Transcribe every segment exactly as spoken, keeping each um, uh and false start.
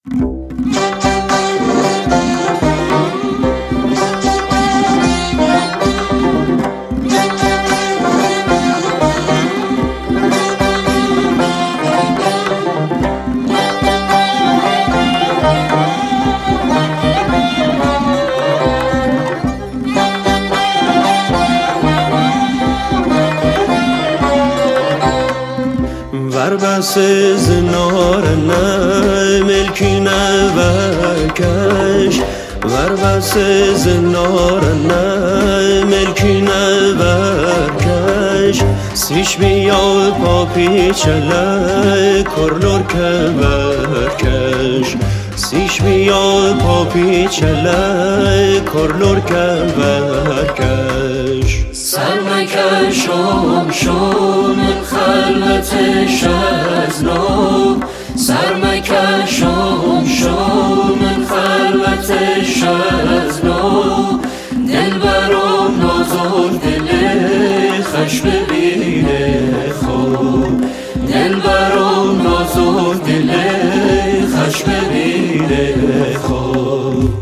ور بس زنار نه ملکی نه ورکش ور بس زنار نه ملکی نه ورکش سیش بیا پاپی چله کرلور که ورکش سیش بیا پاپی چله کرلور که ورکش سر مکشم شون خلوتش از نو سر مکشم شون خلوتش از نو دل برام نازل دل خش ببینه خوب دل برام نازل دل خش ببینه خوب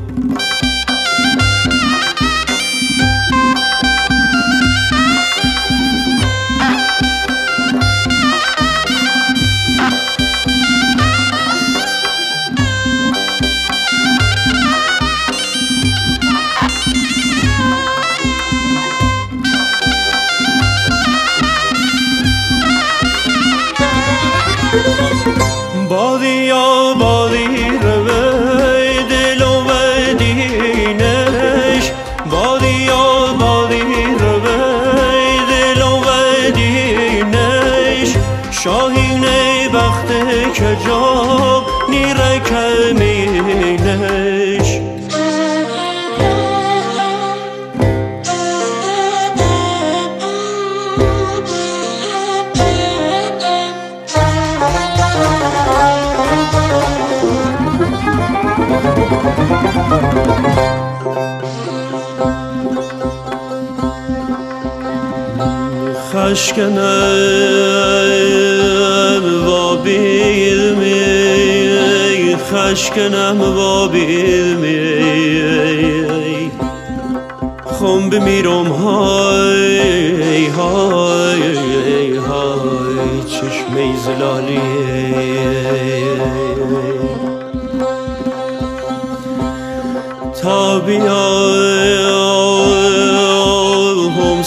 بادیا بادی روی دل و بدینش بادیا بادی روی دل و بدینش شاهین بخت که جا نیره کمینش خشکنم و بیلمی خشکنم و بیلمی خم بمیرم های های های چشمه زلالی تا بیام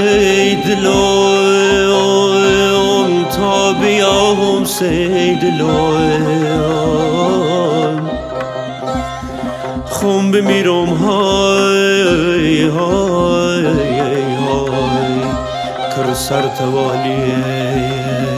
سیدلویم تا بیام سیدلویم خم بمیرم های های های کر سر توالیه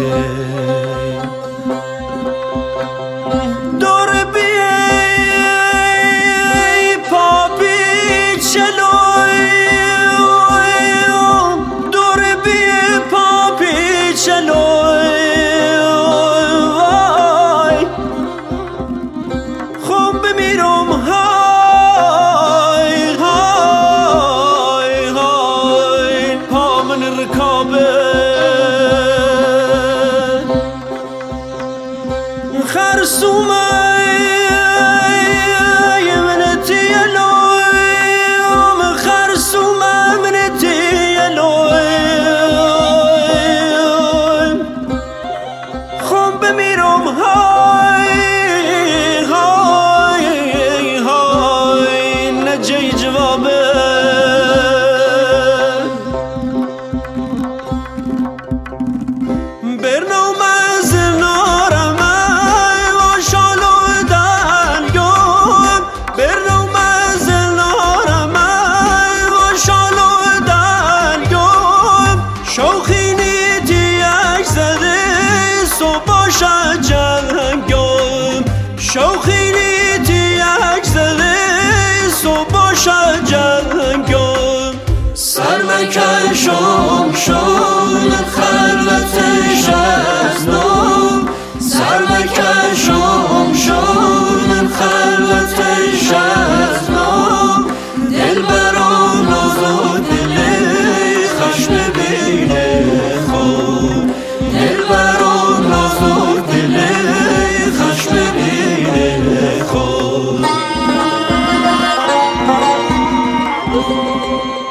کشم شون خلوتش از نو سر مکشم شون خلوتش از نو دل برام نازو دل خش ببینه خوب دل برام نازو دل خش ببینه شام